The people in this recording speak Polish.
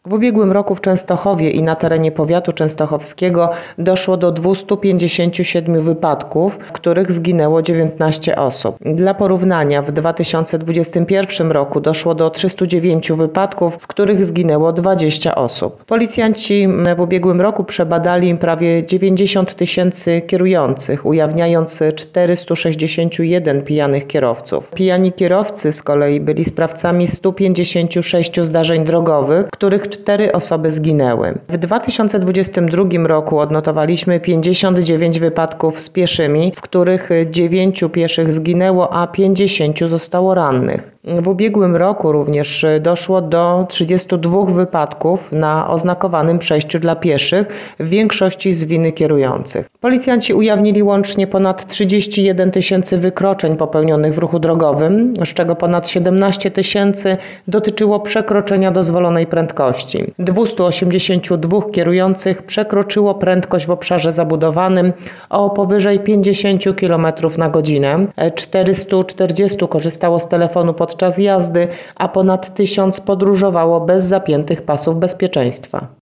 W ubiegłym roku w Częstochowie i na terenie powiatu częstochowskiego doszło do 257 wypadków, w których zginęło 19 osób. Dla porównania w 2021 roku doszło do 309 wypadków, w których zginęło 20 osób. Policjanci w ubiegłym roku przebadali prawie 90 000 kierujących, ujawniając 461 pijanych kierowców. Pijani kierowcy z kolei byli sprawcami 156 zdarzeń drogowych, w których 4 osoby zginęły. W 2022 roku odnotowaliśmy 59 wypadków z pieszymi, w których 9 pieszych zginęło, a 50 zostało rannych. W ubiegłym roku również doszło do 32 wypadków na oznakowanym przejściu dla pieszych, w większości z winy kierujących. Policjanci ujawnili łącznie ponad 31 000 wykroczeń popełnionych w ruchu drogowym, z czego ponad 17 000 dotyczyło przekroczenia dozwolonej prędkości. 282 kierujących przekroczyło prędkość w obszarze zabudowanym o powyżej 50 km na godzinę, 440 korzystało z telefonu podczas jazdy, a ponad 1000 podróżowało bez zapiętych pasów bezpieczeństwa.